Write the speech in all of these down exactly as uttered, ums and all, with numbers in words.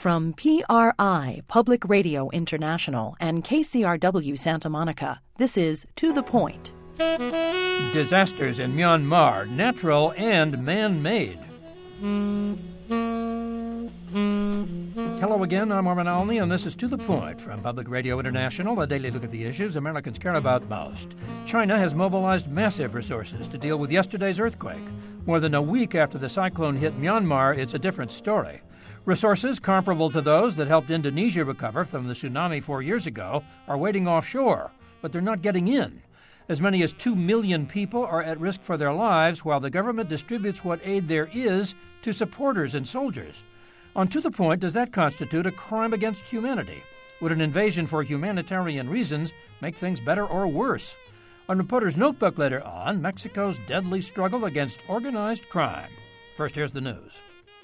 From P R I, Public Radio International, and K C R W Santa Monica, this is To the Point. Disasters in Myanmar, natural and man-made. Hello again, I'm Armin Alney, and this is To the Point from Public Radio International, a daily look at the issues Americans care about most. China has mobilized massive resources to deal with yesterday's earthquake. More than a week after the cyclone hit Myanmar, it's a different story. Resources comparable to those that helped Indonesia recover from the tsunami four years ago are waiting offshore, but they're not getting in. As many as two million people are at risk for their lives while the government distributes what aid there is to supporters and soldiers. On To the Point, does that constitute a crime against humanity? Would an invasion for humanitarian reasons make things better or worse? On Reporter's Notebook later on, Mexico's deadly struggle against organized crime. First, here's the news.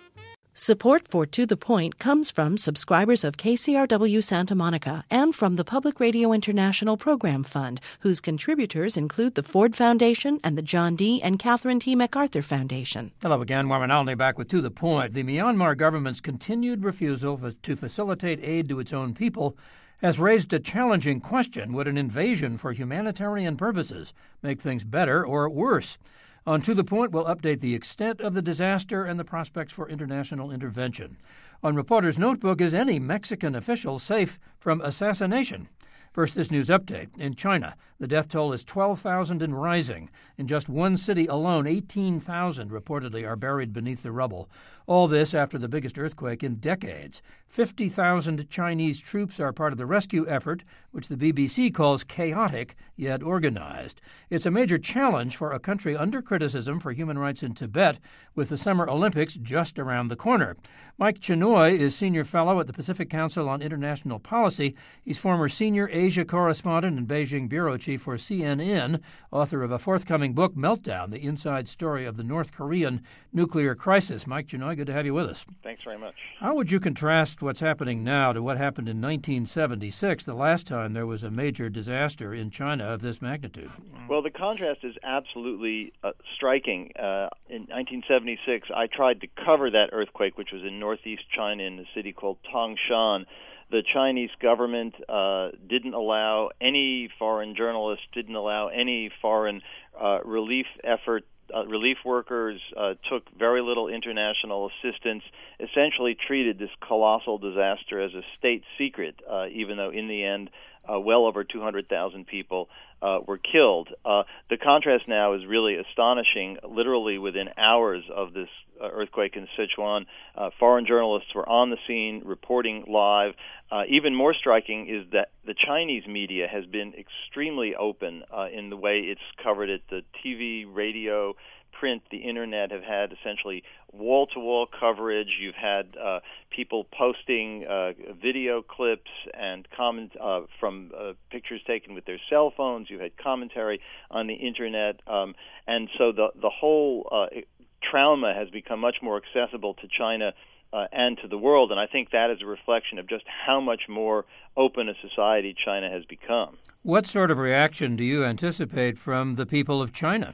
Support for To the Point comes from subscribers of K C R W Santa Monica and from the Public Radio International Program Fund, whose contributors include the Ford Foundation and the John D. and Catherine T. MacArthur Foundation. Hello again, Warren Alney back with To the Point. The Myanmar government's continued refusal to facilitate aid to its own people has raised a challenging question: would an invasion for humanitarian purposes make things better or worse? On To the Point, we'll update the extent of the disaster and the prospects for international intervention. On Reporter's Notebook, is any Mexican official safe from assassination? First, this news update. In China, the death toll is twelve thousand and rising. In just one city alone, eighteen thousand reportedly are buried beneath the rubble. All this after the biggest earthquake in decades. fifty thousand Chinese troops are part of the rescue effort, which the B B C calls chaotic yet organized. It's a major challenge for a country under criticism for human rights in Tibet, with the Summer Olympics just around the corner. Mike Chinoy is senior fellow at the Pacific Council on International Policy. He's former senior Asia correspondent and Beijing bureau chief for C N N, author of a forthcoming book, Meltdown, the inside story of the North Korean nuclear crisis. Mike Chinoy, good to have you with us. Thanks very much. How would you contrast what's happening now to what happened in nineteen seventy-six, the last time there was a major disaster in China of this magnitude? Well, the contrast is absolutely uh, striking. Uh, in nineteen seventy-six, I tried to cover that earthquake, which was in northeast China in a city called Tangshan. The Chinese government uh, didn't allow any foreign journalists, didn't allow any foreign uh, relief effort. Uh, relief workers uh, took very little international assistance, essentially treated this colossal disaster as a state secret, uh, even though in the end uh, well over two hundred thousand people uh, were killed. Uh, the contrast now is really astonishing. Literally within hours of this uh, earthquake in Sichuan, uh, foreign journalists were on the scene reporting live. Uh, even more striking is that the Chinese media has been extremely open uh, in the way it's covered it. The T V, radio, print, the internet have had essentially wall-to-wall coverage. You've had uh, people posting uh, video clips and comment uh, from uh, pictures taken with their cell phones. You've had commentary on the internet. Um, and so the, the whole uh, trauma has become much more accessible to China Uh, and to the world, and I think that is a reflection of just how much more open a society China has become. What sort of reaction do you anticipate from the people of China?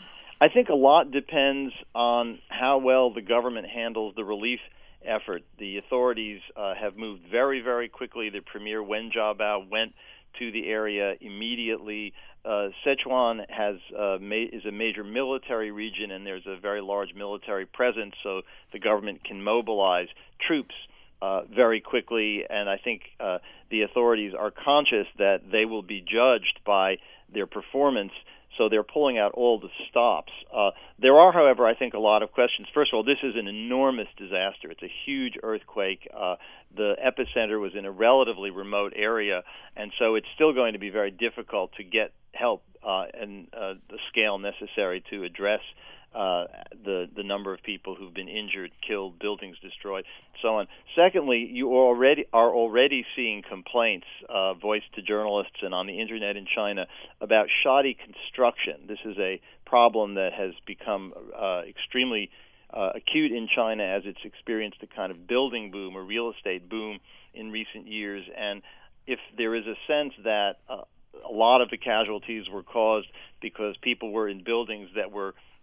I think a lot depends on how well the government handles the relief effort. The authorities uh, have moved very, very quickly. The Premier Wen Jiabao went to the area immediately. Uh, Sichuan has uh, ma- is a major military region, and there's a very large military presence, so the government can mobilize troops uh, very quickly. And I think uh, the authorities are conscious that they will be judged by their performance, so they're pulling out all the stops. Uh, there are, however, I think a lot of questions. First of all, this is an enormous disaster. It's a huge earthquake. Uh, the epicenter was in a relatively remote area, and so it's still going to be very difficult to get help uh, and uh, the scale necessary to address uh, the the number of people who've been injured, killed, buildings destroyed, so on. Secondly, you already are already seeing complaints uh, voiced to journalists and on the internet in China about shoddy construction. This is a problem that has become uh, extremely uh, acute in China as it's experienced a kind of building boom, a real estate boom in recent years. And if there is a sense that uh, a lot of the casualties were caused because people were in buildings that were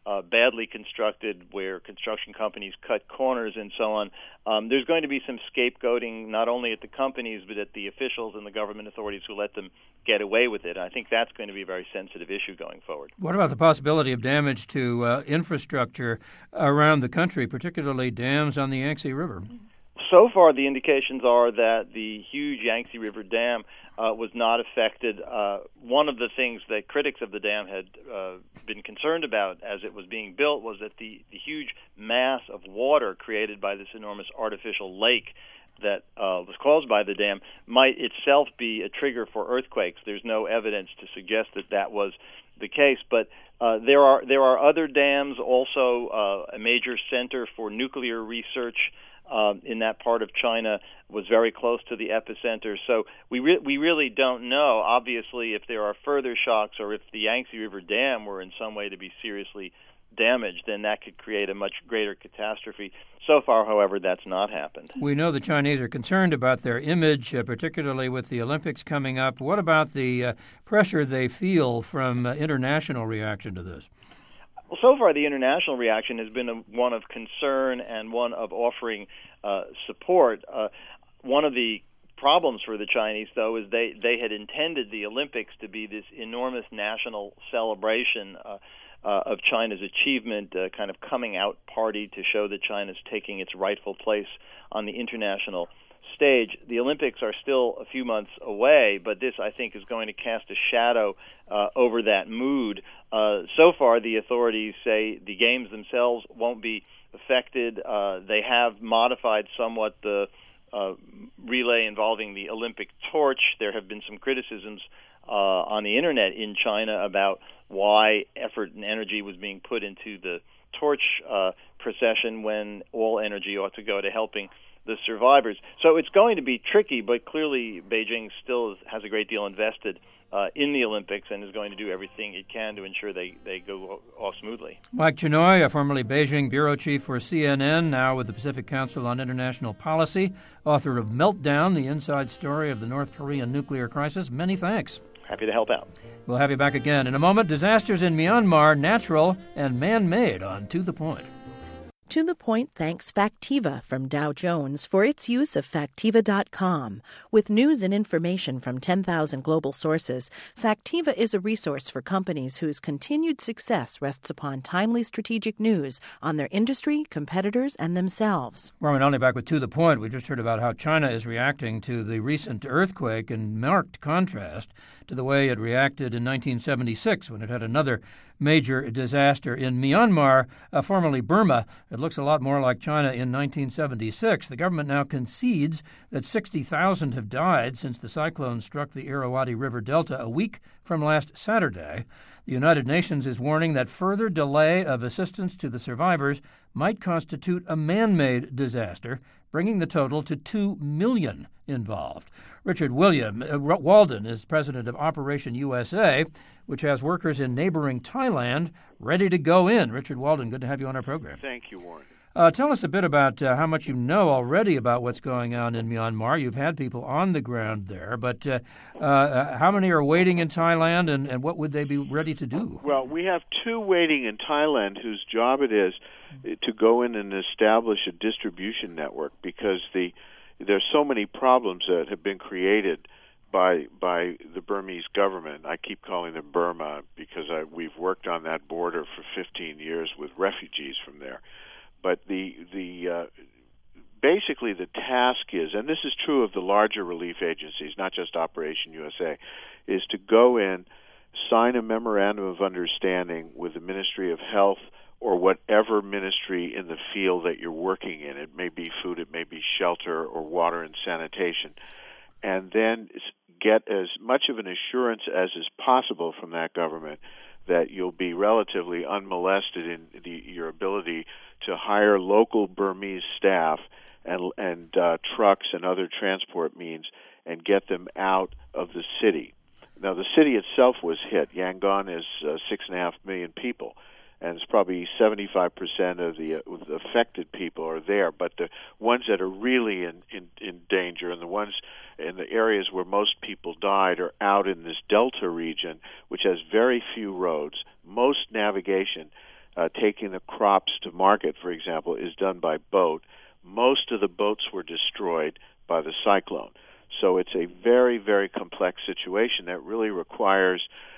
uh, badly constructed, where construction companies cut corners and so on. Um, there's going to be some scapegoating, not only at the companies, but at the officials and the government authorities who let them get away with it. I think that's going to be a very sensitive issue going forward. What about the possibility of damage to uh, infrastructure around the country, particularly dams on the Yangtze River? So far, the indications are that the huge Yangtze River Dam uh, was not affected. Uh, one of the things that critics of the dam had uh, been concerned about as it was being built was that the, the huge mass of water created by this enormous artificial lake that uh, was caused by the dam might itself be a trigger for earthquakes. There's no evidence to suggest that that was the case, but uh, there are there are other dams, also uh, a major center for nuclear research Uh, in that part of China was very close to the epicenter. So we re- we really don't know. Obviously, if there are further shocks or if the Yangtze River Dam were in some way to be seriously damaged, then that could create a much greater catastrophe. So far, however, that's not happened. We know the Chinese are concerned about their image, uh, particularly with the Olympics coming up. What about the uh, pressure they feel from uh, international reaction to this? Well, so far the international reaction has been a, one of concern and one of offering uh, support. Uh, one of the problems for the Chinese, though, is they, they had intended the Olympics to be this enormous national celebration uh, uh, of China's achievement, uh, kind of coming out party to show that China's taking its rightful place on the international stage. The Olympics are still a few months away, but this, I think, is going to cast a shadow uh, over that mood. Uh, so far, the authorities say the games themselves won't be affected. Uh, they have modified somewhat the uh, relay involving the Olympic torch. There have been some criticisms uh, on the internet in China about why effort and energy was being put into the torch uh, procession when all energy ought to go to helping the survivors. So it's going to be tricky, but clearly Beijing still has a great deal invested uh, in the Olympics and is going to do everything it can to ensure they, they go off smoothly. Mike Chinoy, a formerly Beijing bureau chief for C N N, now with the Pacific Council on International Policy, author of Meltdown, the inside story of the North Korean nuclear crisis. Many thanks. Happy to help out. We'll have you back again in a moment. Disasters in Myanmar, natural and man-made on To The Point. To the Point thanks Factiva from Dow Jones for its use of Factiva dot com. With news and information from ten thousand global sources, Factiva is a resource for companies whose continued success rests upon timely strategic news on their industry, competitors, and themselves. Warren Elney back with To The Point. We just heard about how China is reacting to the recent earthquake in marked contrast to the way it reacted in nineteen seventy-six when it had another major disaster in Myanmar, uh, formerly Burma. It looks a lot more like China in nineteen seventy-six. The government now concedes that sixty thousand have died since the cyclone struck the Irrawaddy River Delta a week from last Saturday. The United Nations is warning that further delay of assistance to the survivors might constitute a man-made disaster, bringing the total to two million involved. Richard William uh, Walden is president of Operation U S A, which has workers in neighboring Thailand ready to go in. Richard Walden, good to have you on our program. Thank you, Warren. Uh, tell us a bit about uh, how much you know already about what's going on in Myanmar. You've had people on the ground there, but uh, uh, how many are waiting in Thailand, and, and what would they be ready to do? Well, we have two waiting in Thailand whose job it is to go in and establish a distribution network, because the there's so many problems that have been created by by the Burmese government. I keep calling them Burma because I, we've worked on that border for fifteen years with refugees from there. But the the uh, basically the task is, and this is true of the larger relief agencies, not just Operation U S A, is to go in, sign a memorandum of understanding with the Ministry of Health or whatever ministry in the field that you're working in. It may be food, it may be shelter or water and sanitation, and then get as much of an assurance as is possible from that government that you'll be relatively unmolested in the, your ability to hire local Burmese staff and, and uh, trucks and other transport means and get them out of the city. Now, the city itself was hit. Yangon is uh, six and a half million people, and it's probably seventy-five percent of the, uh, the affected people are there. But the ones that are really in, in, in danger, and the ones in the areas where most people died, are out in this delta region, which has very few roads, most navigation. uh, taking the crops to market, for example, is done by boat. Most of the boats were destroyed by the cyclone. So it's a very, very complex situation that really requires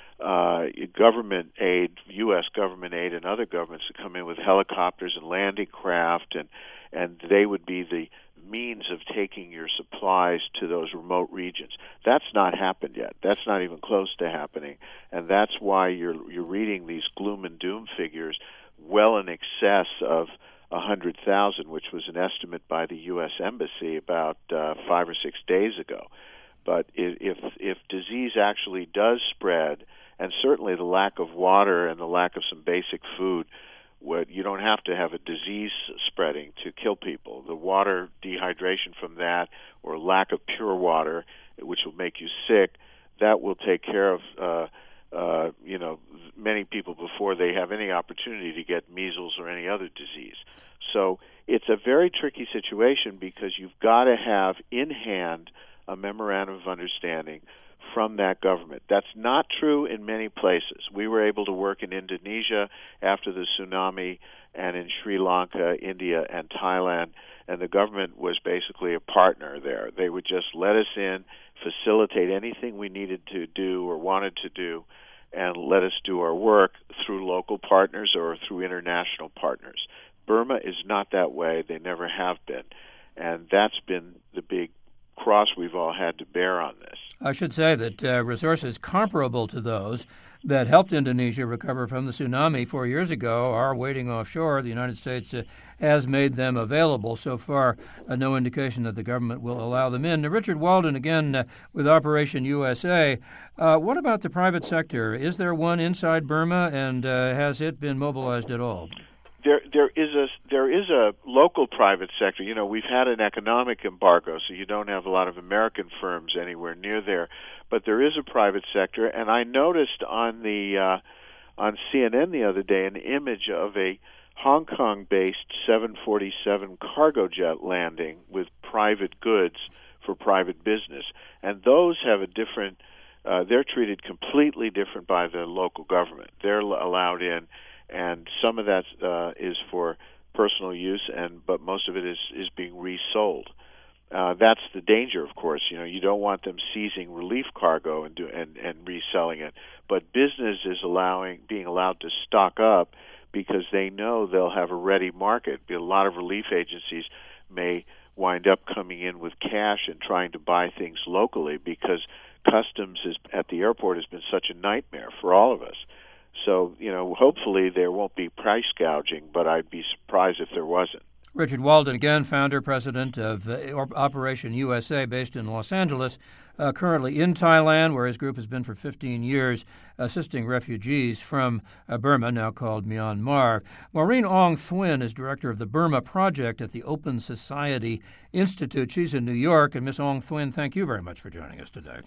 uh, government aid, U S government aid, and other governments to come in with helicopters and landing craft, and and they would be the means of taking your supplies to those remote regions. That's not happened yet. That's not even close to happening, and that's why you're you're reading these gloom and doom figures well in excess of one hundred thousand, which was an estimate by the U S Embassy about uh, five or six days ago. But if if disease actually does spread, and certainly the lack of water and the lack of some basic food, what you don't have to have a disease spreading to kill people. The water dehydration from that, or lack of pure water, which will make you sick, that will take care of uh, uh, you know many people before they have any opportunity to get measles or any other disease. So it's a very tricky situation because you've got to have in hand a memorandum of understanding from that government. That's not true in many places. We were able to work in Indonesia after the tsunami, and in Sri Lanka, India, and Thailand, and the government was basically a partner there. They would just let us in, facilitate anything we needed to do or wanted to do, and let us do our work through local partners or through international partners. Burma is not that way. They never have been. And that's been the big cross we've all had to bear on this. I should say that uh, resources comparable to those that helped Indonesia recover from the tsunami four years ago are waiting offshore. The United States uh, has made them available. So far, uh, no indication that the government will allow them in. Now, Richard Walden, again, uh, with Operation U S A. Uh, what about the private sector? Is there one inside Burma, and uh, has it been mobilized at all? There, there is a there is a local private sector. You know, we've had an economic embargo, so you don't have a lot of American firms anywhere near there. But there is a private sector, and I noticed on the uh, on C N N the other day an image of a Hong Kong-based seven forty-seven cargo jet landing with private goods for private business, and those have a different. Uh, they're treated completely different by the local government. They're allowed in. And some of that uh, is for personal use, and but most of it is, is being resold. Uh, that's the danger, of course. You know, you don't want them seizing relief cargo and do, and, and reselling it. But business is allowing being allowed to stock up because they know they'll have a ready market. A lot of relief agencies may wind up coming in with cash and trying to buy things locally because customs is, at the airport has been such a nightmare for all of us. So, you know, hopefully there won't be price gouging, but I'd be surprised if there wasn't. Richard Walden, again, founder, president of uh, Operation U S A, based in Los Angeles, uh, currently in Thailand, where his group has been for fifteen years, assisting refugees from uh, Burma, now called Myanmar. Maureen Ong Thwin is director of the Burma Project at the Open Society Institute. She's in New York. And Miss Ong Thwin, thank you very much for joining us today.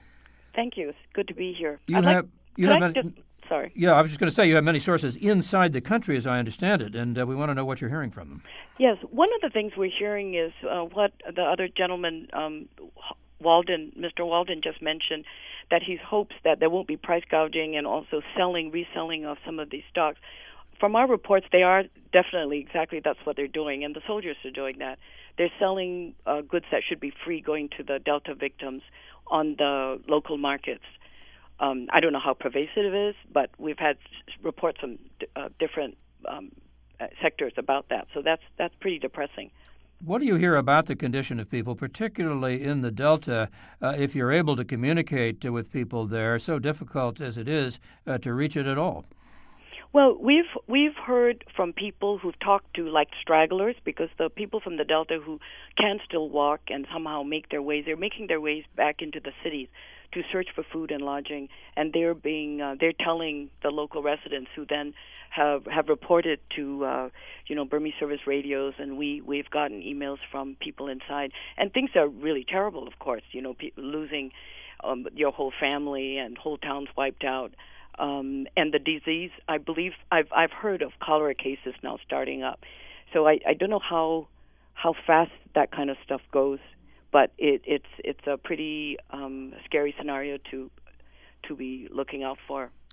Thank you. It's good to be here. You I'd have... Like, you have like many, to, sorry. Yeah, I was just going to say you have many sources inside the country, as I understand it, and uh, we want to know what you're hearing from them. Yes, one of the things we're hearing is uh, what the other gentleman, um, Walden, Mister Walden, just mentioned, that he hopes that there won't be price gouging and also selling, reselling of some of these stocks. From our reports, they are definitely exactly that's what they're doing, and the soldiers are doing that. They're selling uh, goods that should be free going to the Delta victims on the local markets. Um, I don't know how pervasive it is, but we've had reports from uh, different um, sectors about that. So that's that's pretty depressing. What do you hear about the condition of people, particularly in the Delta, uh, if you're able to communicate with people there, so difficult as it is uh, to reach it at all? Well, we've we've heard from people who've talked to, like, stragglers, because the people from the Delta who can still walk and somehow make their ways, they're making their ways back into the cities to search for food and lodging, and they're being uh, they're telling the local residents, who then have have reported to uh, you know Burmese service radios, and we we've gotten emails from people inside, and things are really terrible. Of course, you know, pe- losing um, your whole family and whole towns wiped out, um, and the disease. I believe I've I've heard of cholera cases now starting up, so I, I don't know how how fast that kind of stuff goes. But it, it's it's a pretty um, scary scenario to to be looking out for.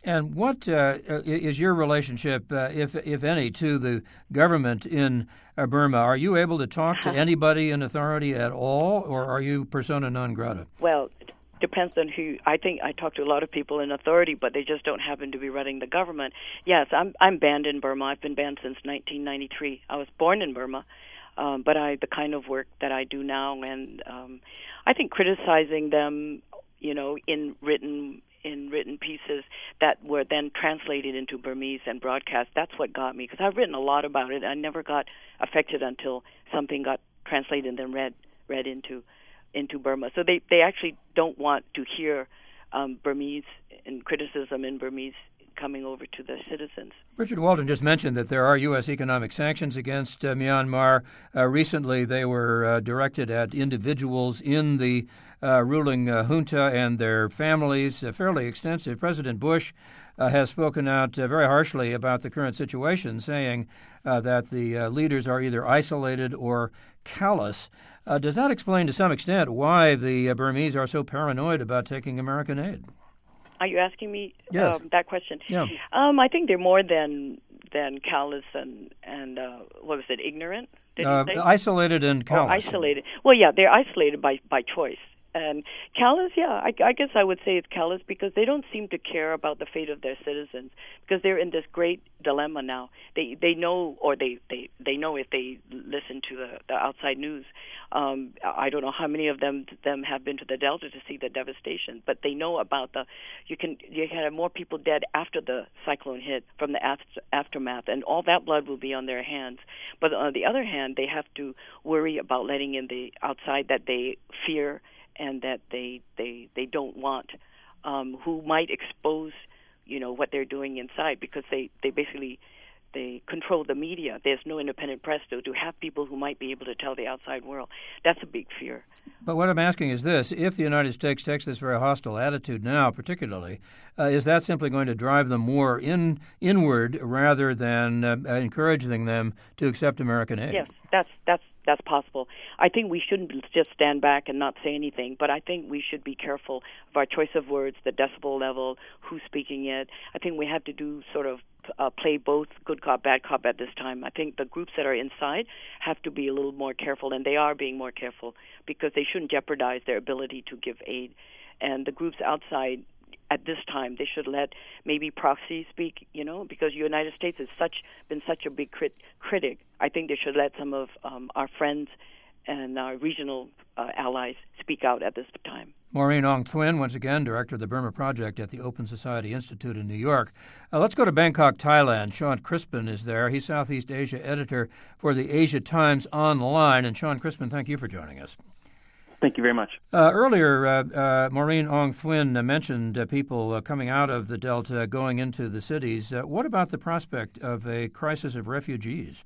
And what uh, is your relationship, uh, if if any, to the government in uh, Burma? Are you able to talk to anybody in authority at all, or are you persona non grata? Well, it depends on who. I think I talk to a lot of people in authority, but they just don't happen to be running the government. Yes, I'm I'm banned in Burma. I've been banned since nineteen ninety-three. I was born in Burma, um, but I the kind of work that I do now, and um, I think criticizing them, you know, in written. in written pieces that were then translated into Burmese and broadcast. That's what got me, because I've written a lot about it. I never got affected until something got translated and then read read into into Burma. So they, they actually don't want to hear um, Burmese and criticism in Burmese coming over to the citizens. Richard Walton just mentioned that there are U S economic sanctions against uh, Myanmar. Uh, recently, they were uh, directed at individuals in the uh, ruling uh, junta and their families, uh, fairly extensive. President Bush uh, has spoken out uh, very harshly about the current situation, saying uh, that the uh, leaders are either isolated or callous. Uh, does that explain to some extent why the uh, Burmese are so paranoid about taking American aid? Are you asking me yes. um, that question? Yeah. Um, I think they're more than than callous and and uh, what was it? Ignorant? Did uh, you say? Isolated and callous. Oh, isolated. Well, yeah, they're isolated by by choice. And callous, yeah, I, I guess I would say it's callous because they don't seem to care about the fate of their citizens, because they're in this great dilemma now. They they know, or they, they, they know if they listen to the, the outside news. Um, I don't know how many of them them have been to the Delta to see the devastation, but they know about the. You can you can have more people dead after the cyclone hit from the after, aftermath, and all that blood will be on their hands. But on the other hand, they have to worry about letting in the outside that they fear and that they they they don't want, um, who might expose, you know, what they're doing inside, because they, they basically they control the media. There's no independent press, though, to have people who might be able to tell the outside world. That's a big fear. But what I'm asking is this: if the United States takes this very hostile attitude now, particularly, uh, is that simply going to drive them more in inward rather than uh, encouraging them to accept American aid? Yes, that's that's. That's possible. I think we shouldn't just stand back and not say anything, but I think we should be careful of our choice of words, the decibel level, who's speaking it. I think we have to do sort of uh, play both good cop, bad cop at this time. I think the groups that are inside have to be a little more careful, and they are being more careful, because they shouldn't jeopardize their ability to give aid. And the groups outside, at this time, they should let maybe proxies speak, you know, because the United States has such been such a big crit- critic. I think they should let some of um, our friends and our regional uh, allies speak out at this time. Maureen Ong Thwin, once again, director of the Burma Project at the Open Society Institute in New York. Uh, let's go to Bangkok, Thailand. Sean Crispin is there. He's Southeast Asia editor for the Asia Times Online. And Sean Crispin, thank you for joining us. Thank you very much. Uh, earlier, uh, uh, Maureen Ong Thwin uh, mentioned uh, people uh, coming out of the Delta going into the cities. Uh, what about the prospect of a crisis of refugees?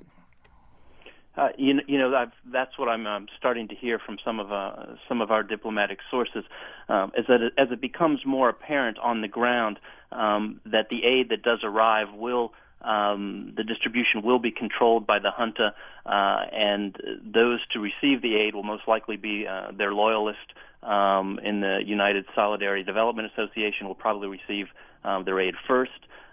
Uh, you, you know, I've, that's what I'm um, starting to hear from some of uh, some of our diplomatic sources, um, is that it, as it becomes more apparent on the ground um, that the aid that does arrive will. Um, the distribution will be controlled by the junta, uh, and those to receive the aid will most likely be uh, their loyalists um, in the United Solidarity Development Association will probably receive um, their aid first.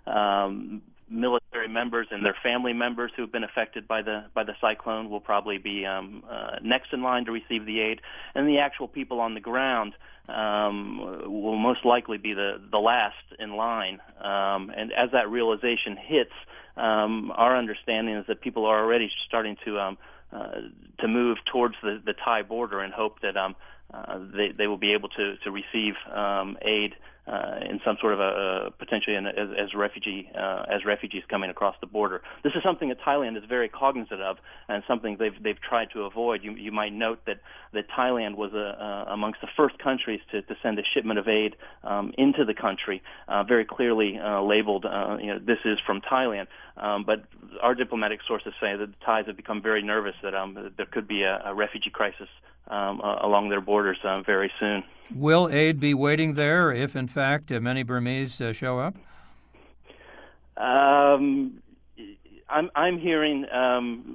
Um, military members and their family members who have been affected by the by the cyclone will probably be um, uh, next in line to receive the aid, and the actual people on the ground um, will most likely be the, the last in line. Um, and as that realization hits, um, our understanding is that people are already starting to um, uh, to move towards the, the Thai border and hope that um, uh, they, they will be able to, to receive um, aid Uh, in some sort of a, a potentially in, as, as refugee uh, as refugees coming across the border. This is something that Thailand is very cognizant of, and something they've they've tried to avoid. You, you might note that that Thailand was a, uh, amongst the first countries to, to send a shipment of aid um, into the country, uh, very clearly uh, labeled. Uh, you know, this is from Thailand. Um, but our diplomatic sources say that the Thais have become very nervous that um, there could be a, a refugee crisis um, uh, along their borders uh, very soon. Will aid be waiting there if, in fact, uh, many Burmese uh, show up? Um, I'm, I'm hearing um,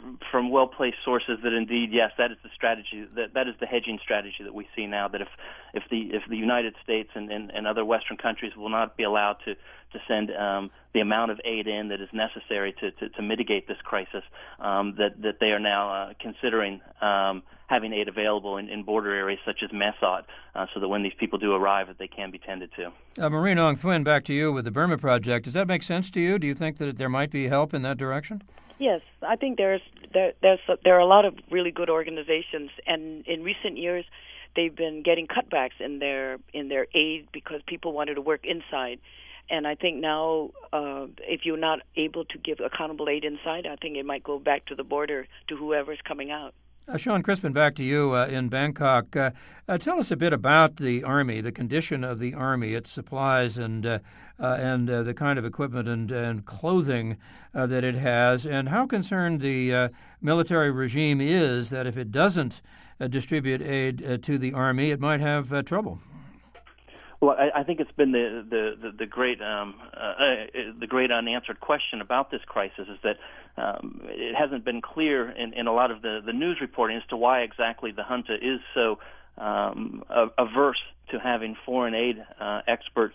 from well-placed sources that indeed, yes, that is the strategy, that that is the hedging strategy that we see now. That if if the if the United States and, and, and other Western countries will not be allowed to to send um, the amount of aid in that is necessary to to, to mitigate this crisis, um, that that they are now uh, considering um, having aid available in, in border areas such as Mesot, uh, so that when these people do arrive, that they can be tended to. Uh, Maureen Ong Thwin, back to you with the Burma Project. Does that make sense to you? Do you think that there might be help in that direction? Yes, I think there's there there's a, there are a lot of really good organizations, and in recent years, they've been getting cutbacks in their in their aid because people wanted to work inside. And I think now, uh, if you're not able to give accountable aid inside, I think it might go back to the border to whoever's coming out. Uh, Sean Crispin, back to you uh, in Bangkok. Uh, uh, tell us a bit about the Army, the condition of the Army, its supplies, and uh, uh, and uh, the kind of equipment and, and clothing uh, that it has, and how concerned the uh, military regime is that if it doesn't uh, distribute aid uh, to the Army, it might have uh, trouble. Well, I, I think it's been the the the, the great um, uh, the great unanswered question about this crisis is that um, it hasn't been clear in, in a lot of the, the news reporting as to why exactly the junta is so um, averse to having foreign aid uh, experts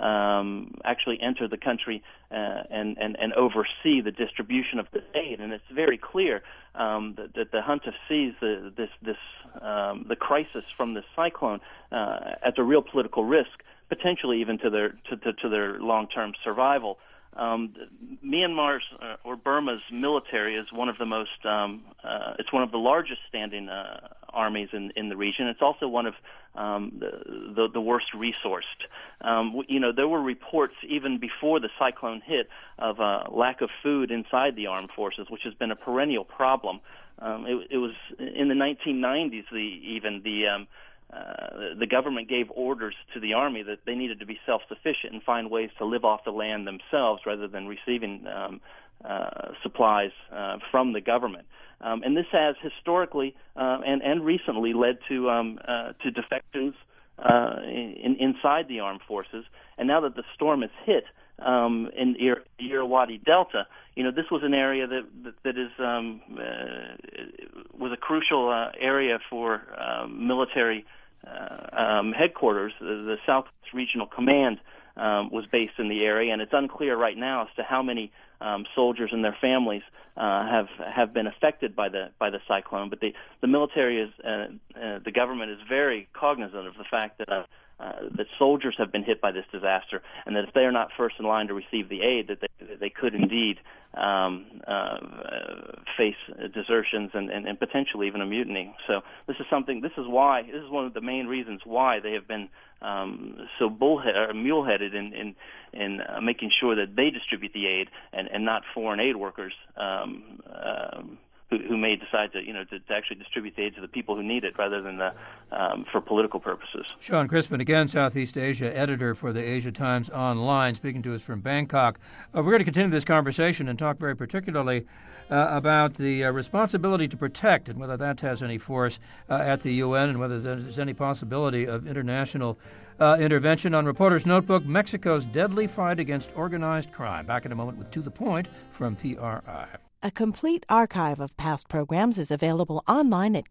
um, actually enter the country uh, and, and, and oversee the distribution of the aid. And it's very clear um, that, that the junta sees the, this, this, um, the crisis from this cyclone uh, as a real political risk, potentially even to their, to, to, to their long-term survival. Um, Myanmar's uh, or Burma's military is one of the most, um, uh, it's one of the largest standing uh, armies in, in the region. It's also one of um, the, the, the worst resourced. Um, you know, there were reports even before the cyclone hit of uh, lack of food inside the armed forces, which has been a perennial problem. Um, it, it was in the nineteen nineties, the, even the um, Uh, the government gave orders to the Army that they needed to be self-sufficient and find ways to live off the land themselves rather than receiving um, uh, supplies uh, from the government. Um, and this has historically uh, and, and recently led to um, uh, to defections uh, in, inside the armed forces. And now that the storm has hit um, in the Irrawaddy Delta, you know, this was an area that that, that is um, uh, was a crucial uh, area for um, military uh, um, headquarters. The, the Southwest Regional Command um, was based in the area, and it's unclear right now as to how many um, soldiers and their families uh, have have been affected by the by the cyclone. But the the military is uh, uh, the government is very cognizant of the fact that. Uh, Uh, that soldiers have been hit by this disaster, and that if they are not first in line to receive the aid, that they, they could indeed um, uh, face desertions and, and, and potentially even a mutiny. So this is something. This is why. This is one of the main reasons why they have been um, so bullhead or mule-headed in in, in uh, making sure that they distribute the aid and, and not foreign aid workers. Um, um, Who, who may decide to, you know, to, to actually distribute the aid to the people who need it rather than the, um, for political purposes. Sean Crispin, again, Southeast Asia editor for the Asia Times Online, speaking to us from Bangkok. Uh, we're going to continue this conversation and talk very particularly uh, about the uh, responsibility to protect and whether that has any force uh, at the U N and whether there's any possibility of international uh, intervention. On Reporter's Notebook, Mexico's deadly fight against organized crime. Back in a moment with To the Point from P R I. A complete archive of past programs is available online at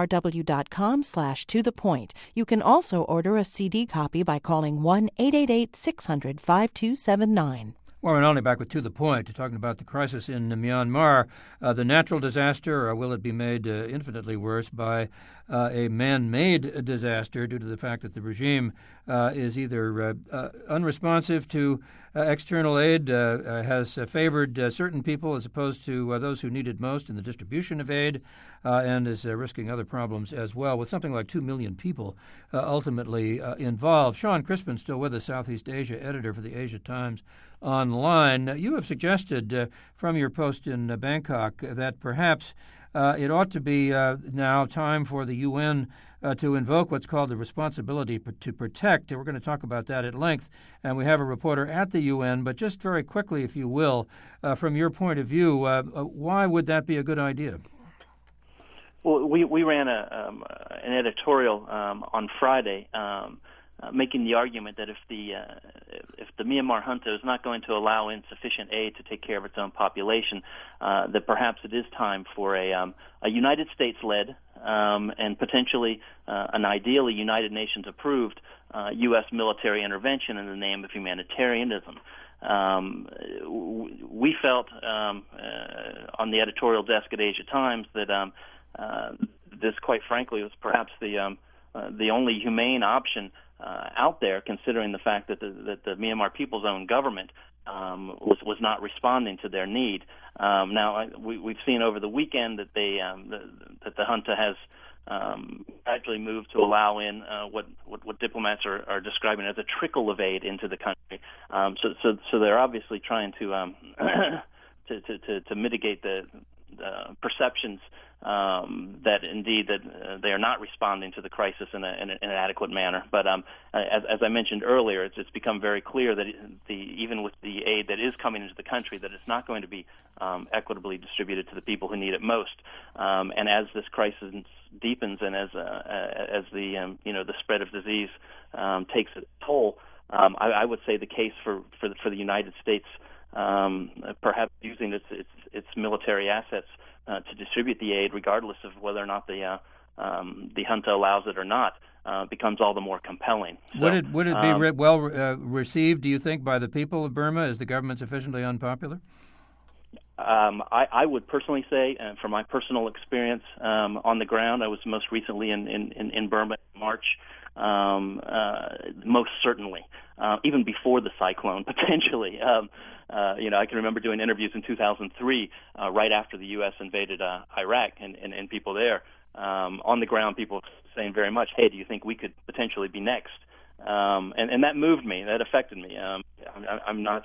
kcrw.com slash to the point. You can also order a C D copy by calling one eight eight eight, six hundred, five two seven nine. Warren Olney back with To the Point, talking about the crisis in Myanmar. Uh, the natural disaster, or will it be made uh, infinitely worse by uh, a man-made disaster due to the fact that the regime uh, is either uh, uh, unresponsive to uh, external aid, uh, uh, has uh, favored uh, certain people as opposed to uh, those who need it most in the distribution of aid, uh, and is uh, risking other problems as well, with something like two million people uh, ultimately uh, involved. Sean Crispin still with us, Southeast Asia editor for the Asia Times Online. You have suggested uh, from your post in uh, Bangkok that perhaps uh, it ought to be uh, now time for the U N uh, to invoke what's called the responsibility p- to protect. We're going to talk about that at length, and we have a reporter at the U N. But just very quickly, if you will, uh, from your point of view, uh, uh, why would that be a good idea? Well, we we ran a um, an editorial um, on Friday. Um, uh, making the argument that if the uh, if the Myanmar junta is not going to allow in sufficient aid to take care of its own population, uh, that perhaps it is time for a um, a United States-led um, and potentially uh, an ideally United Nations-approved uh, U S military intervention in the name of humanitarianism. Um, we felt um, uh, on the editorial desk at Asia Times that um, uh, this, quite frankly, was perhaps the um, uh, the only humane option uh, out there, considering the fact that the, that the Myanmar People's Own Government um, was was not responding to their need. Um, now, I, we, we've seen over the weekend that they um, the, that the junta has Um, actually moved to allow in uh, what, what what diplomats are, are describing as a trickle of aid into the country. Um, so, so so they're obviously trying to um, to, to, to to mitigate the uh, perceptions um, that indeed that uh, they are not responding to the crisis in, a, in, a, in an adequate manner. But um, as, as I mentioned earlier, it's, it's become very clear that the even with the aid that is coming into the country, that it's not going to be um, equitably distributed to the people who need it most. Um, and as this crisis deepens and as uh, as the um, you know the spread of disease um, takes its toll, um, I, I would say the case for for the, for the United States, um, perhaps using its its, its military assets uh, to distribute the aid, regardless of whether or not the uh, um, the junta allows it or not, uh, becomes all the more compelling. So, would it would it be um, re- well uh, received, do you think, by the people of Burma? Is the government sufficiently unpopular? Um, I, I would personally say, uh, from my personal experience um, on the ground, I was most recently in, in, in Burma in March, um, uh, most certainly, uh, even before the cyclone, potentially. Um, uh, you know, I can remember doing interviews in two thousand three, uh, right after the U S invaded uh, Iraq, and, and, and people there, um, on the ground, people saying very much, hey, do you think we could potentially be next? Um, and, and that moved me, that affected me. Um, I, I'm not...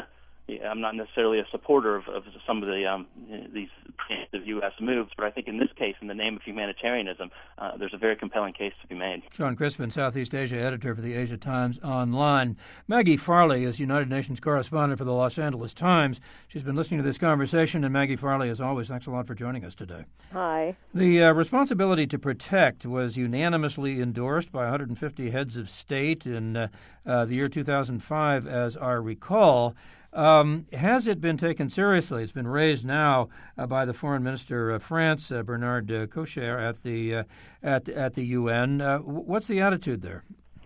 I'm not necessarily a supporter of, of some of the um, these preemptive U S moves, but I think in this case, in the name of humanitarianism, uh, there's a very compelling case to be made. Sean Crispin, Southeast Asia editor for the Asia Times Online. Maggie Farley is United Nations correspondent for the Los Angeles Times. She's been listening to this conversation, and Maggie Farley, as always, thanks a lot for joining us today. Hi. The uh, responsibility to protect was unanimously endorsed by one hundred fifty heads of state in uh, uh, the year two thousand five, as I recall. Um, has it been taken seriously? It's been raised now uh, by the Foreign Minister of France, uh, Bernard uh, Kouchner, at the uh, at at the U N. Uh, what's the attitude there?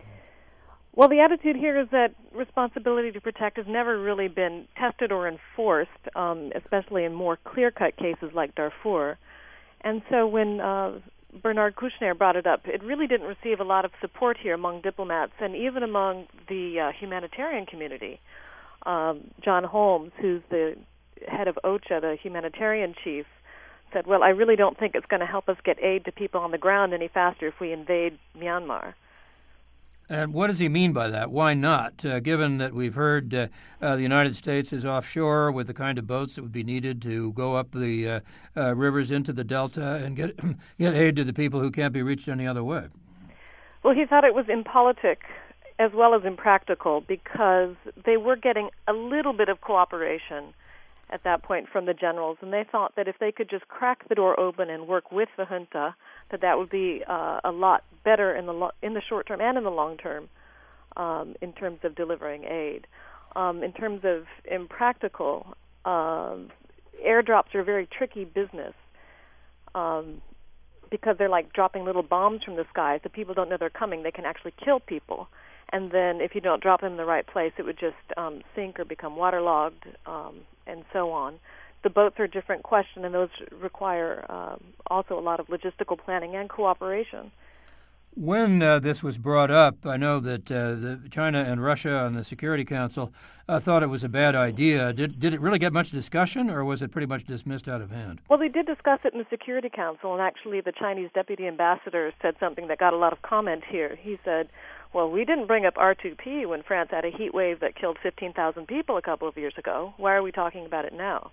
Well, the attitude here is that responsibility to protect has never really been tested or enforced, um, especially in more clear-cut cases like Darfur. And so when uh, Bernard Kouchner brought it up, it really didn't receive a lot of support here among diplomats and even among the uh, humanitarian community. Um, John Holmes, who's the head of OCHA, the humanitarian chief, said, well, I really don't think it's going to help us get aid to people on the ground any faster if we invade Myanmar. And what does he mean by that? Why not? Uh, given that we've heard uh, uh, the United States is offshore with the kind of boats that would be needed to go up the uh, uh, rivers into the delta and get get aid to the people who can't be reached any other way. Well, he thought it was impolitic as well as impractical because they were getting a little bit of cooperation at that point from the generals, and they thought that if they could just crack the door open and work with the junta, that that would be uh, a lot better in the lo- in the short term and in the long term um, in terms of delivering aid. Um, in terms of impractical, um, airdrops are a very tricky business um, because they're like dropping little bombs from the sky. So people don't know they're coming. They can actually kill people. And then if you don't drop them in the right place, it would just um, sink or become waterlogged um, and so on. The boats are a different question, and those require um, also a lot of logistical planning and cooperation. When uh, this was brought up, I know that uh, the China and Russia on the Security Council uh, thought it was a bad idea. Did did it really get much discussion, or was it pretty much dismissed out of hand? Well, they did discuss it in the Security Council, and actually the Chinese deputy ambassador said something that got a lot of comment here. He said, well, we didn't bring up R two P when France had a heat wave that killed fifteen thousand people a couple of years ago. Why are we talking about it now?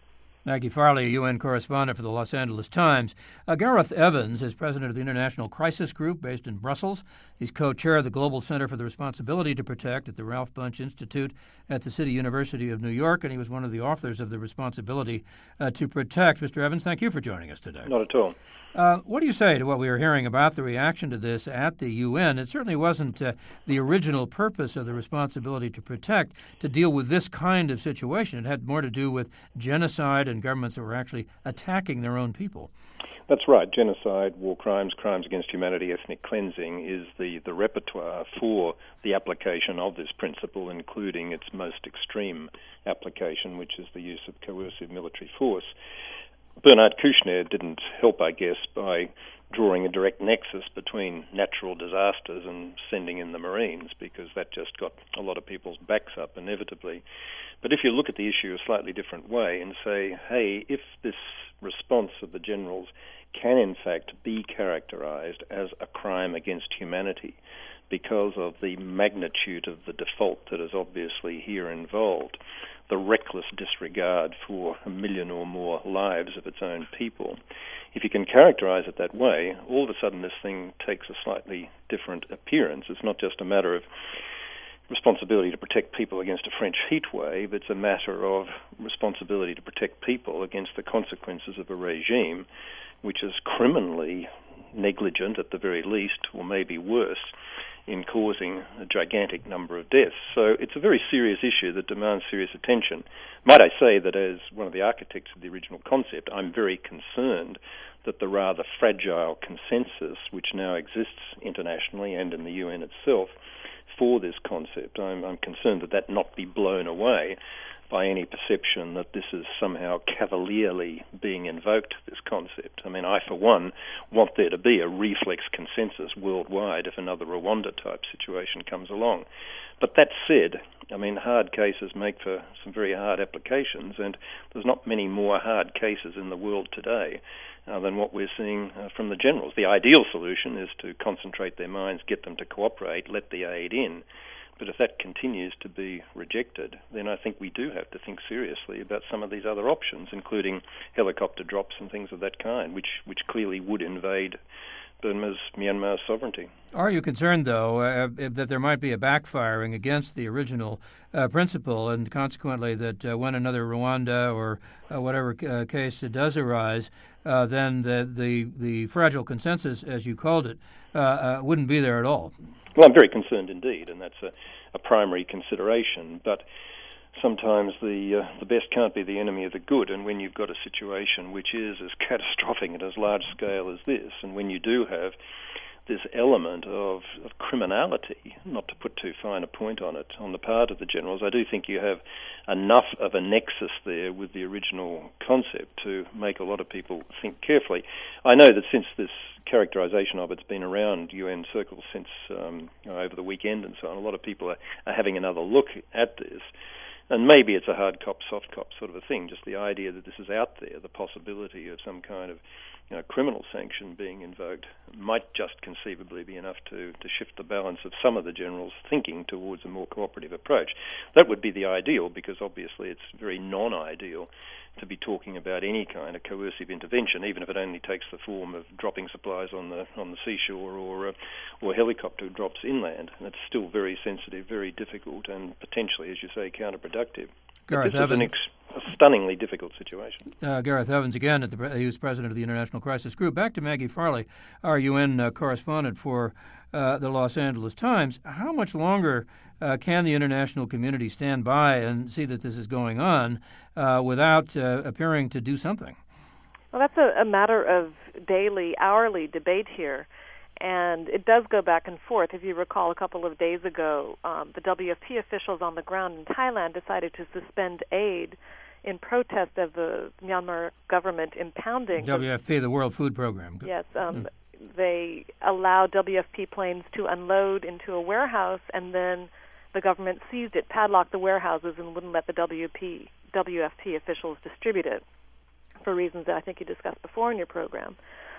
Maggie Farley, a U N correspondent for the Los Angeles Times. Uh, Gareth Evans is president of the International Crisis Group based in Brussels. He's co-chair of the Global Center for the Responsibility to Protect at the Ralph Bunche Institute at the City University of New York, and he was one of the authors of the Responsibility uh, to Protect. Mister Evans, thank you for joining us today. Not at all. Uh, what do you say to what we were hearing about the reaction to this at the U N? It certainly wasn't uh, the original purpose of the Responsibility to Protect to deal with this kind of situation. It had more to do with genocide and governments that were actually attacking their own people. That's right. Genocide, war crimes, crimes against humanity, ethnic cleansing is the, the repertoire for the application of this principle, including its most extreme application, which is the use of coercive military force. Bernard Kouchner didn't help, I guess, by drawing a direct nexus between natural disasters and sending in the Marines, because that just got a lot of people's backs up inevitably. But if you look at the issue a slightly different way and say, hey, if this response of the generals can in fact be characterized as a crime against humanity because of the magnitude of the default that is obviously here involved, the reckless disregard for a million or more lives of its own people, if you can characterize it that way, all of a sudden this thing takes a slightly different appearance. It's not just a matter of responsibility to protect people against a French heat wave. It's a matter of responsibility to protect people against the consequences of a regime which is criminally negligent at the very least, or maybe worse, in causing a gigantic number of deaths. So it's a very serious issue that demands serious attention. Might I say that as one of the architects of the original concept, I'm very concerned that the rather fragile consensus which now exists internationally and in the U N itself for this concept, I'm, I'm concerned that that not be blown away by any perception that this is somehow cavalierly being invoked, this concept. I mean, I, for one, want there to be a reflex consensus worldwide if another Rwanda-type situation comes along. But that said, I mean, hard cases make for some very hard applications, and there's not many more hard cases in the world today uh, than what we're seeing uh, from the generals. The ideal solution is to concentrate their minds, get them to cooperate, let the aid in. But if that continues to be rejected, then I think we do have to think seriously about some of these other options, including helicopter drops and things of that kind, which, which clearly would invade Burma's, Myanmar's sovereignty. Are you concerned, though, uh, that there might be a backfiring against the original uh, principle, and consequently that uh, when another Rwanda or uh, whatever uh, case does arise, uh, then the, the the fragile consensus, as you called it, uh, uh, wouldn't be there at all? Well, I'm very concerned indeed, and that's a, a primary consideration. But sometimes the uh, the best can't be the enemy of the good, and when you've got a situation which is as catastrophic and as large scale as this, and when you do have this element of, of criminality, not to put too fine a point on it, on the part of the generals, I do think you have enough of a nexus there with the original concept to make a lot of people think carefully. I know that since this characterization of it's been around U N circles since um, you know, over the weekend and so on, a lot of people are, are having another look at this. And maybe it's a hard cop, soft cop sort of a thing, just the idea that this is out there, the possibility of some kind of you know, criminal sanction being invoked might just conceivably be enough to, to shift the balance of some of the generals' thinking towards a more cooperative approach. That would be the ideal, because obviously it's very non-ideal to be talking about any kind of coercive intervention, even if it only takes the form of dropping supplies on the on the seashore or uh, or helicopter drops inland. And it's still very sensitive, very difficult, and potentially, as you say, counterproductive. Gareth this Evans. is an ex- a stunningly difficult situation. Uh, Gareth Evans, again, at the, he was president of the International Crisis Group. Back to Maggie Farley, our U N uh, correspondent for uh, the Los Angeles Times. How much longer uh, can the international community stand by and see that this is going on uh, without uh, appearing to do something? Well, that's a, a matter of daily, hourly debate here. And it does go back and forth. If you recall, a couple of days ago, um, the W F P officials on the ground in Thailand decided to suspend aid in protest of the Myanmar government impounding. W F P, the World Food Program. Yes. Um, mm. They allowed W F P planes to unload into a warehouse, and then the government seized it, padlocked the warehouses, and wouldn't let the W P, W F P officials distribute it for reasons that I think you discussed before in your program.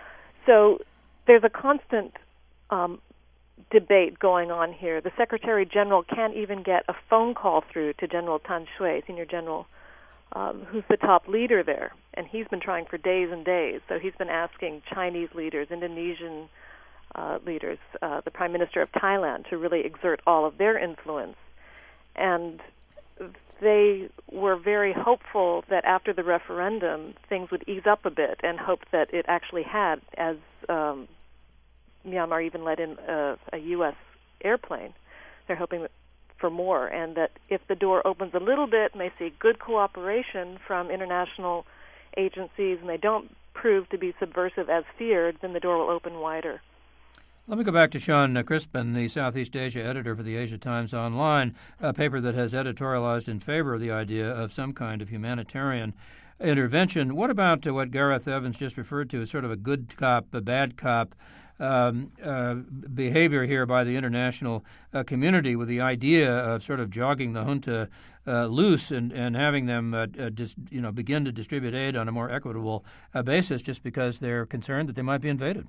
So there's a constant um, debate going on here. The Secretary General can't even get a phone call through to General Tan Shui, Senior General um, who's the top leader there, and he's been trying for days and days. So he's been asking Chinese leaders, Indonesian uh, leaders, uh, the Prime Minister of Thailand to really exert all of their influence. And they were very hopeful that after the referendum, things would ease up a bit, and hoped that it actually had, as um, Myanmar even let in a, a U S airplane. They're hoping for more, and that if the door opens a little bit and they see good cooperation from international agencies and they don't prove to be subversive as feared, then the door will open wider. Let me go back to Sean Crispin, the Southeast Asia editor for the Asia Times Online, a paper that has editorialized in favor of the idea of some kind of humanitarian intervention. What about uh, what Gareth Evans just referred to as sort of a good cop, a bad cop um, uh, behavior here by the international uh, community, with the idea of sort of jogging the junta uh, loose and, and having them uh, uh, dis, you know, begin to distribute aid on a more equitable uh, basis just because they're concerned that they might be invaded?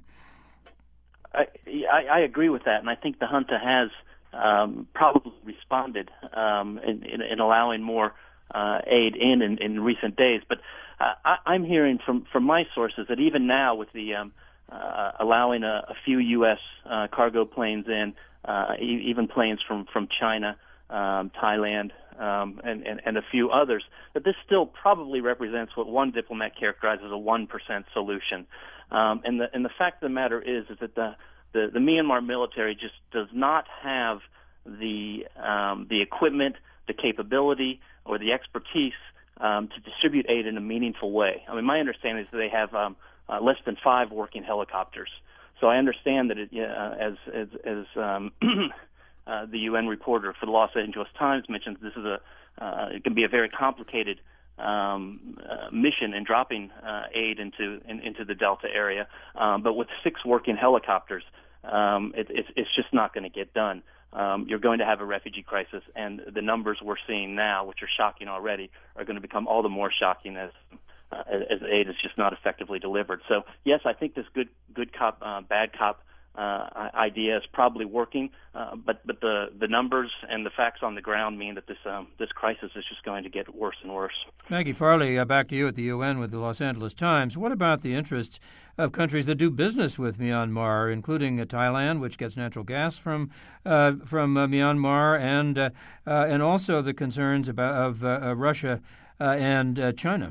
I, I, I agree with that, and I think the junta has um, probably responded um, in, in, in allowing more uh, aid in, in in recent days. But uh, I, I'm hearing from, from my sources that even now, with the um, uh, allowing a, a few U S uh, cargo planes in, uh, e- even planes from from China, um, Thailand, um, and, and and a few others, that this still probably represents what one diplomat characterized as a one percent solution. Um, and the and the fact of the matter is, is that the, the, the Myanmar military just does not have the um, the equipment, the capability, or the expertise um, to distribute aid in a meaningful way. I mean, my understanding is that they have um, uh, less than five working helicopters. So I understand that it, uh, as as, as um, uh, the U N reporter for the Los Angeles Times mentioned, this is a uh, it can be a very complicated Um, uh, mission in dropping uh, aid into in, into the Delta area, um, but with six working helicopters, um, it, it's, it's just not going to get done. Um, you're going to have a refugee crisis, and the numbers we're seeing now, which are shocking already, are going to become all the more shocking as uh, as aid is just not effectively delivered. So, yes, I think this good good cop, uh, bad cop Uh, idea is probably working, uh, but but the, the numbers and the facts on the ground mean that this um, this crisis is just going to get worse and worse. Maggie Farley, uh, back to you at the U N with the Los Angeles Times. What about the interests of countries that do business with Myanmar, including uh, Thailand, which gets natural gas from uh, from uh, Myanmar, and uh, uh, and also the concerns about of uh, uh, Russia uh, and uh, China?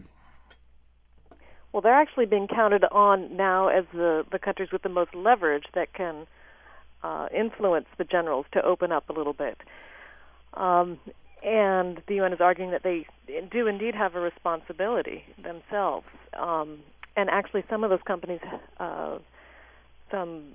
Well, they're actually being counted on now as the, the countries with the most leverage that can uh, influence the generals to open up a little bit. Um, and the U N is arguing that they do indeed have a responsibility themselves. Um, and actually some of those companies, uh, some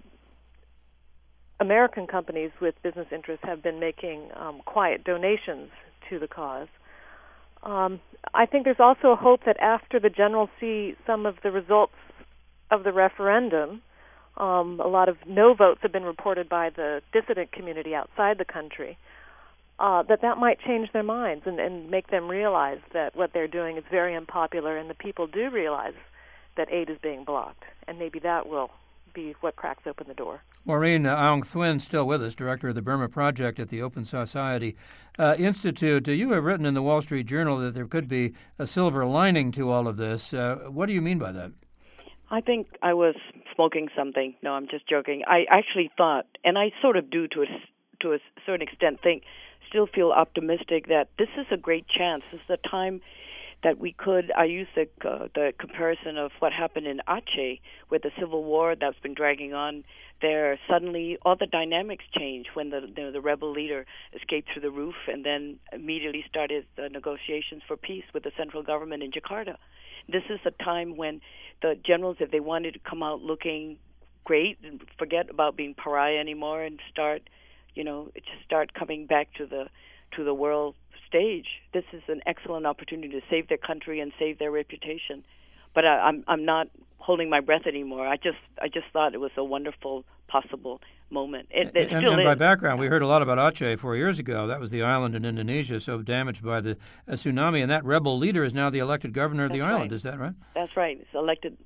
American companies with business interests have been making um, quiet donations to the cause. Um, I think there's also a hope that after the generals see some of the results of the referendum, um, a lot of no votes have been reported by the dissident community outside the country, uh, that that might change their minds and, and make them realize that what they're doing is very unpopular, and the people do realize that aid is being blocked, and maybe that will be what cracks open the door. Maureen Aung Thuan, still with us, director of the Burma Project at the Open Society uh, Institute. Uh, you have written in the Wall Street Journal that there could be a silver lining to all of this. Uh, what do you mean by that? I think I was smoking something. No, I'm just joking. I actually thought, and I sort of do to a, to a certain extent, think, still feel optimistic that this is a great chance. This is a time that we could, I use the, uh, the comparison of what happened in Aceh with the civil war that's been dragging on there. Suddenly, all the dynamics changed when the, the, the rebel leader escaped through the roof and then immediately started the negotiations for peace with the central government in Jakarta. This is a time when the generals, if they wanted to come out looking great and forget about being pariah anymore and start, you know, just start coming back to the to the world stage. This is an excellent opportunity to save their country and save their reputation. But I, I'm I'm not holding my breath anymore. I just I just thought it was a wonderful possible moment. It, it and, still and is. by background, we heard a lot about Aceh four years ago. That was the island in Indonesia so damaged by the uh, tsunami, and that rebel leader is now the elected governor of That's the island. right. Is that right? That's right. It's elected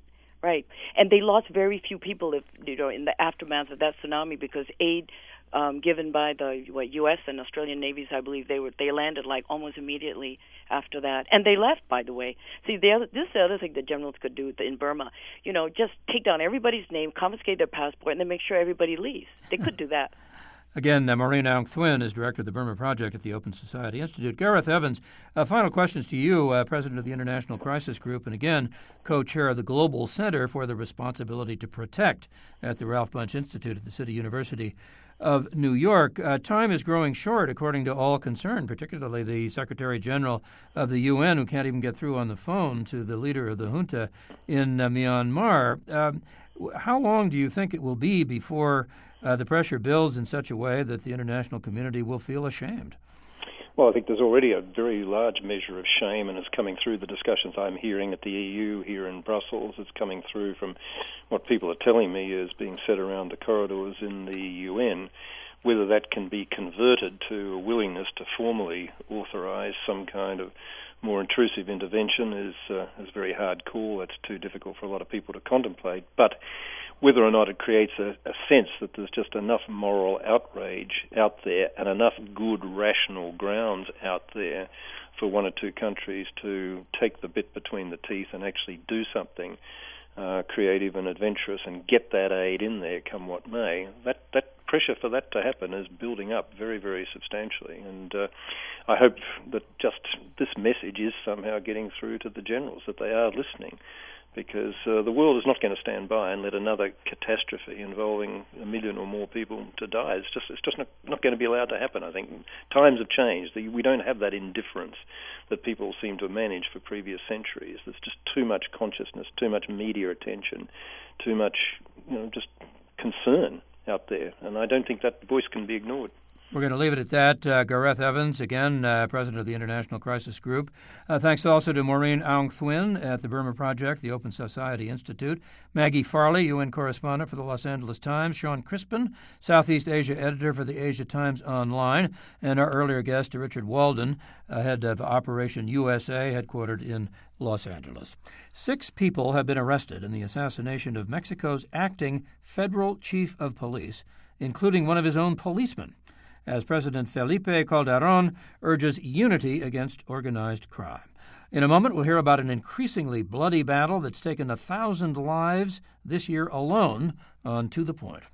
right. And they lost very few people, if you know, in the aftermath of that tsunami, because aid um, given by the what, U S and Australian navies, I believe, they were they landed like almost immediately after that, and they left. By the way, see, the other, this is the other thing the generals could do in Burma. You know, just take down everybody's name, confiscate their passport, and then make sure everybody leaves. They could do that. Again, uh, Maureen Aung Thwin is director of the Burma Project at the Open Society Institute. Gareth Evans, uh, final questions to you, uh, president of the International Crisis Group, and again, co-chair of the Global Center for the Responsibility to Protect at the Ralph Bunche Institute at the City University of New York. Uh, time is growing short, according to all concerned, particularly the Secretary General of the U N, who can't even get through on the phone to the leader of the junta in uh, Myanmar. Um, how long do you think it will be before Uh, the pressure builds in such a way that the international community will feel ashamed? Well, I think there's already a very large measure of shame, and it's coming through the discussions I'm hearing at the E U here in Brussels. It's coming through from what people are telling me is being said around the corridors in the U N. Whether that can be converted to a willingness to formally authorize some kind of more intrusive intervention is uh, is a very hard call. It's too difficult for a lot of people to contemplate. But whether or not it creates a, a sense that there's just enough moral outrage out there and enough good rational grounds out there for one or two countries to take the bit between the teeth and actually do something uh, creative and adventurous and get that aid in there come what may, that, that pressure for that to happen is building up very, very substantially. And uh, I hope that just this message is somehow getting through to the generals, that they are listening, because uh, the world is not going to stand by and let another catastrophe involving a million or more people to die. It's just it's just not, not going to be allowed to happen, I think. Times have changed. We don't have that indifference that people seem to manage for previous centuries. There's just too much consciousness, too much media attention, too much, you know, just concern out there. And I don't think that voice can be ignored. We're going to leave it at that. Uh, Gareth Evans, again, uh, president of the International Crisis Group. Uh, thanks also to Maureen Aung Thwin at the Burma Project, the Open Society Institute. Maggie Farley, U N correspondent for the Los Angeles Times. Sean Crispin, Southeast Asia editor for the Asia Times Online. And our earlier guest, Richard Walden, uh, head of Operation U S A, headquartered in Los Angeles. Six people have been arrested in the assassination of Mexico's acting federal chief of police, including one of his own policemen, as President Felipe Calderón urges unity against organized crime. In a moment, we'll hear about an increasingly bloody battle that's taken a thousand lives this year alone on To The Point.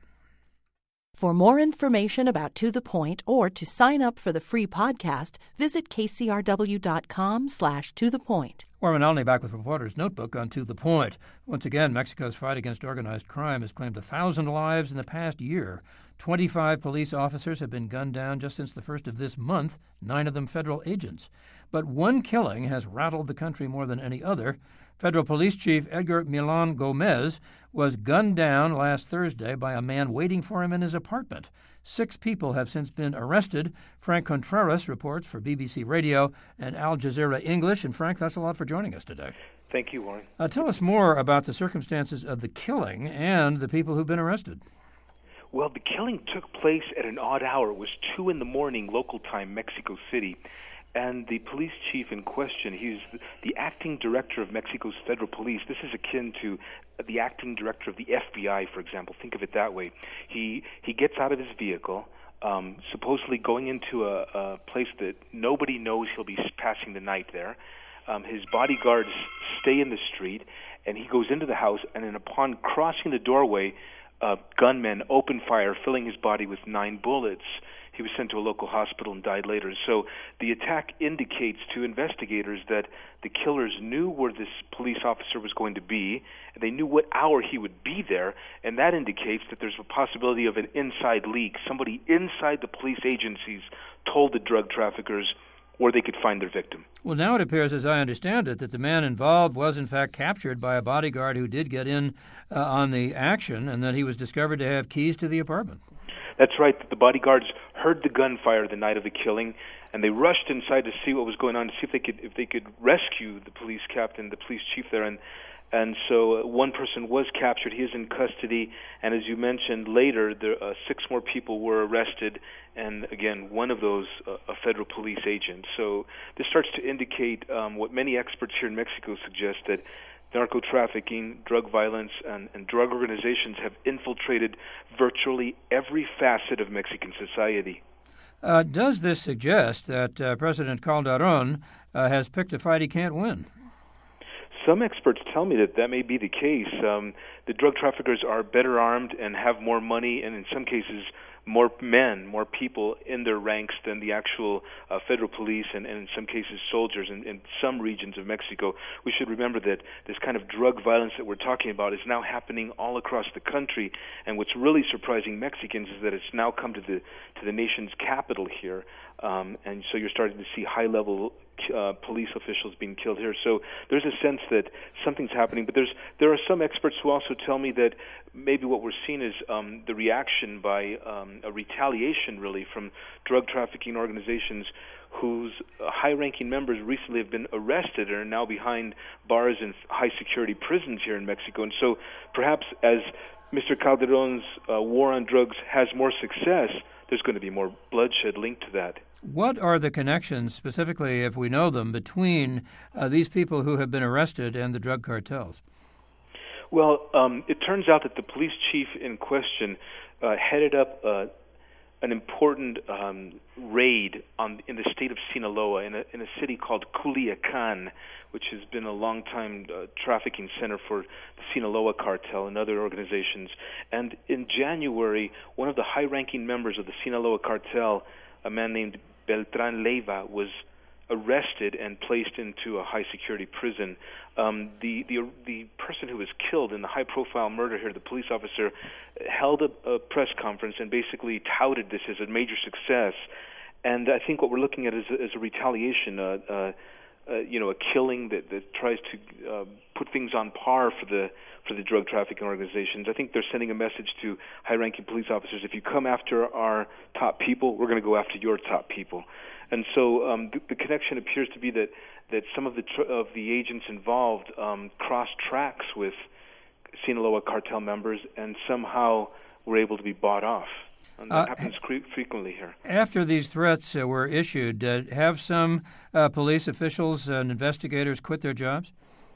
For more information about To The Point or to sign up for the free podcast, visit kcrw.com slash to the point. Orman Alney back with Reporter's Notebook on To The Point. Once again, Mexico's fight against organized crime has claimed a thousand lives in the past year. twenty-five police officers have been gunned down just since the first of this month, nine of them federal agents. But one killing has rattled the country more than any other. Federal Police Chief Edgar Milan Gomez was gunned down last Thursday by a man waiting for him in his apartment. Six people have since been arrested. Frank Contreras reports for B B C Radio and Al Jazeera English. And Frank, thanks a lot for joining us today. Thank you, Warren. Uh, tell us more about the circumstances of the killing and the people who've been arrested. Well, the killing took place at an odd hour. It was two in the morning, local time, Mexico City. And the police chief in question, he's the acting director of Mexico's federal police. This is akin to the acting director of the F B I, for example. Think of it that way. He he gets out of his vehicle, um, supposedly going into a, a place that nobody knows he'll be passing the night there. Um, his bodyguards stay in the street, and he goes into the house, and then upon crossing the doorway, uh, gunmen open fire, filling his body with nine bullets. He was sent to a local hospital and died later. So the attack indicates to investigators that the killers knew where this police officer was going to be, and they knew what hour he would be there, and that indicates that there's a possibility of an inside leak. Somebody inside the police agencies told the drug traffickers where they could find their victim. Well, now it appears, as I understand it, that the man involved was in fact captured by a bodyguard who did get in uh, on the action, and that he was discovered to have keys to the apartment. That's right. The bodyguards heard the gunfire the night of the killing, and they rushed inside to see what was going on, to see if they could if they could rescue the police captain, the police chief there. And and so uh, one person was captured. He is in custody. And as you mentioned later, there uh, six more people were arrested, and again, one of those uh, a federal police agent. So this starts to indicate um, what many experts here in Mexico suggest, that narco trafficking, drug violence, and, and drug organizations have infiltrated virtually every facet of Mexican society. Uh, does this suggest that uh, President Calderon uh, has picked a fight he can't win? Some experts tell me that that may be the case. Um, the drug traffickers are better armed and have more money, and in some cases, more men, more people in their ranks than the actual uh, federal police and, and in some cases soldiers in, in some regions of Mexico. We should remember that this kind of drug violence that we're talking about is now happening all across the country, and what's really surprising Mexicans is that it's now come to the to the nation's capital here, um, and so you're starting to see high-level Uh, police officials being killed here. So there's a sense that something's happening, but there's there are some experts who also tell me that maybe what we're seeing is um, the reaction by um, a retaliation, really, from drug trafficking organizations whose uh, high-ranking members recently have been arrested and are now behind bars in high-security prisons here in Mexico. And so perhaps as Mister Calderon's uh, war on drugs has more success, there's going to be more bloodshed linked to that. What are the connections, specifically if we know them, between uh, these people who have been arrested and the drug cartels? Well, um, it turns out that the police chief in question uh, headed up uh, an important um, raid on in the state of Sinaloa, in a, in a city called Culiacan, which has been a long-time uh, trafficking center for the Sinaloa cartel and other organizations. And in January, one of the high-ranking members of the Sinaloa cartel, a man named Beltran Leiva, was arrested and placed into a high-security prison. Um, the, the the person who was killed in the high-profile murder here, the police officer, held a, a press conference and basically touted this as a major success. And I think what we're looking at is a, is a retaliation, uh, uh, uh, you know, a killing that, that tries to uh, put things on par for the for the drug trafficking organizations. I think they're sending a message to high-ranking police officers: if you come after our top people, we're going to go after your top people. And so um, the, the connection appears to be that, that some of the tr- of the agents involved um, crossed tracks with Sinaloa cartel members and somehow were able to be bought off. And that uh, happens cre- frequently here. After these threats uh, were issued, uh, have some uh, police officials and investigators quit their jobs?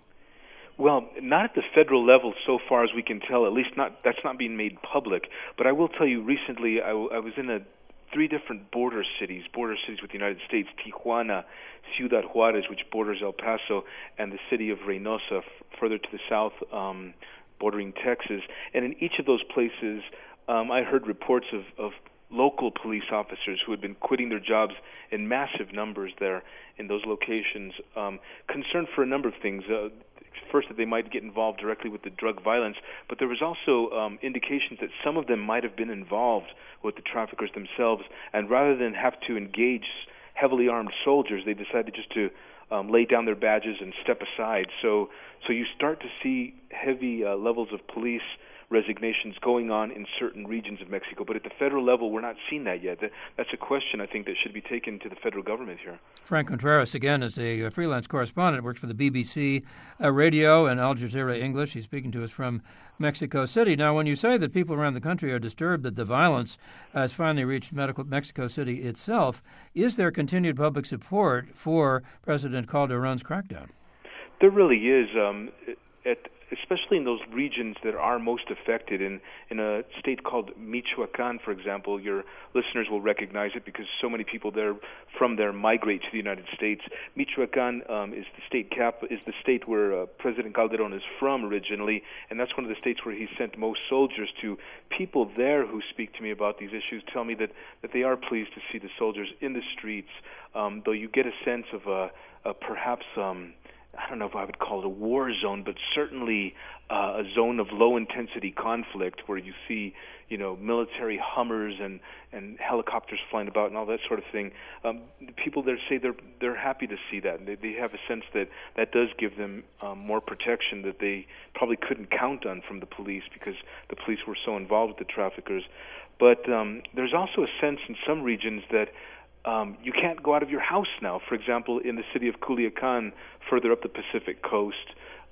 Well, not at the federal level so far as we can tell. At least not that's not being made public. But I will tell you, recently I, w- I was in a three different border cities, border cities with the United States: Tijuana, Ciudad Juarez, which borders El Paso, and the city of Reynosa, f- further to the south, um, bordering Texas. And in each of those places, um, I heard reports of, of local police officers who had been quitting their jobs in massive numbers there in those locations, um, concerned for a number of things. Uh, First, that they might get involved directly with the drug violence, but there was also um, indications that some of them might have been involved with the traffickers themselves, and rather than have to engage heavily armed soldiers, they decided just to um, lay down their badges and step aside. So, so you start to see heavy uh, levels of police resignations going on in certain regions of Mexico. But at the federal level, we're not seeing that yet. That's a question, I think, that should be taken to the federal government here. Frank Contreras, again, is a freelance correspondent, works for the B B C uh, Radio and Al Jazeera English. He's speaking to us from Mexico City. Now, when you say that people around the country are disturbed that the violence has finally reached medical, Mexico City itself, is there continued public support for President Calderon's crackdown? There really is. Um, at especially in those regions that are most affected. In, in a state called Michoacan, for example, your listeners will recognize it because so many people there from there migrate to the United States. Michoacan um, is the state cap is the state where uh, President Calderon is from originally, and that's one of the states where he sent most soldiers to. People there who speak to me about these issues tell me that, that they are pleased to see the soldiers in the streets, um, though you get a sense of a, a perhaps um, I don't know if I would call it a war zone, but certainly uh, a zone of low-intensity conflict where you see, you know, military Hummers and, and helicopters flying about and all that sort of thing. Um, the people there say they're they're happy to see that. They, they have a sense that that does give them um, more protection that they probably couldn't count on from the police because the police were so involved with the traffickers. But um, there's also a sense in some regions that Um, you can't go out of your house now. For example, in the city of Culiacan, further up the Pacific coast,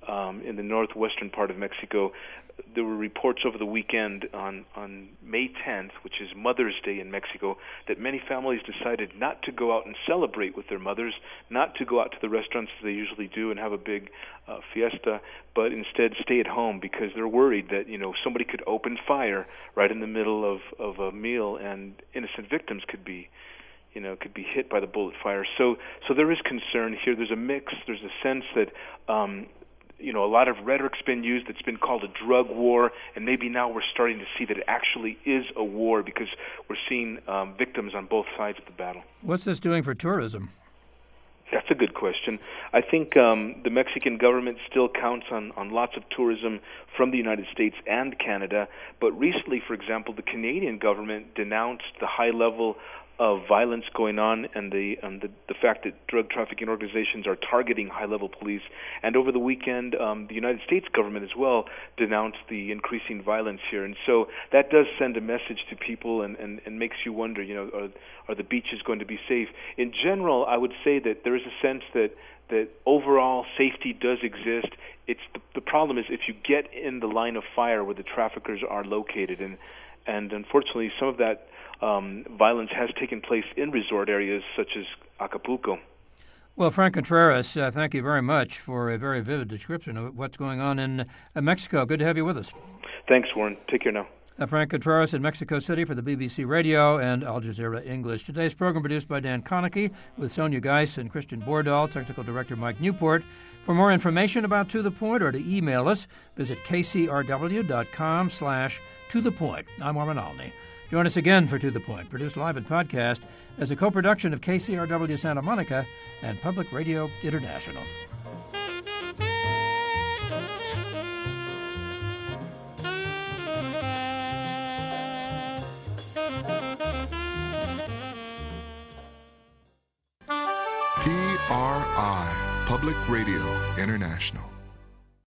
um, in the northwestern part of Mexico. There were reports over the weekend on, on May tenth, which is Mother's Day in Mexico, that many families decided not to go out and celebrate with their mothers, not to go out to the restaurants as they usually do and have a big uh, fiesta, but instead stay at home because they're worried that, you know, somebody could open fire right in the middle of, of a meal and innocent victims could be you know, could be hit by the bullet fire. So so there is concern here. There's a mix. There's a sense that, um, you know, a lot of rhetoric's been used that's been called a drug war, and maybe now we're starting to see that it actually is a war because we're seeing um, victims on both sides of the battle. What's this doing for tourism? That's a good question. I think um, the Mexican government still counts on, on lots of tourism from the United States and Canada, but recently, for example, the Canadian government denounced the high level of violence going on and the, um, the the fact that drug trafficking organizations are targeting high-level police. And over the weekend, um, the United States government as well denounced the increasing violence here. And so that does send a message to people and, and, and makes you wonder, you know, are, are the beaches going to be safe? In general, I would say that there is a sense that that overall safety does exist. It's the, the problem is if you get in the line of fire where the traffickers are located, and and unfortunately some of that Um, violence has taken place in resort areas such as Acapulco. Well, Frank Contreras, uh, thank you very much for a very vivid description of what's going on in uh, Mexico. Good to have you with us. Thanks, Warren. Take care now. Uh, Frank Contreras in Mexico City for the B B C Radio and Al Jazeera English. Today's program produced by Dan Konecki with Sonia Geis and Christian Bordahl, technical director Mike Newport. For more information about To The Point or to email us, visit kcrw.com slash to the point. I'm Warren Alney. Join us again for To The Point, produced live and podcast as a co-production of K C R W Santa Monica and Public Radio International. P R I, Public Radio International.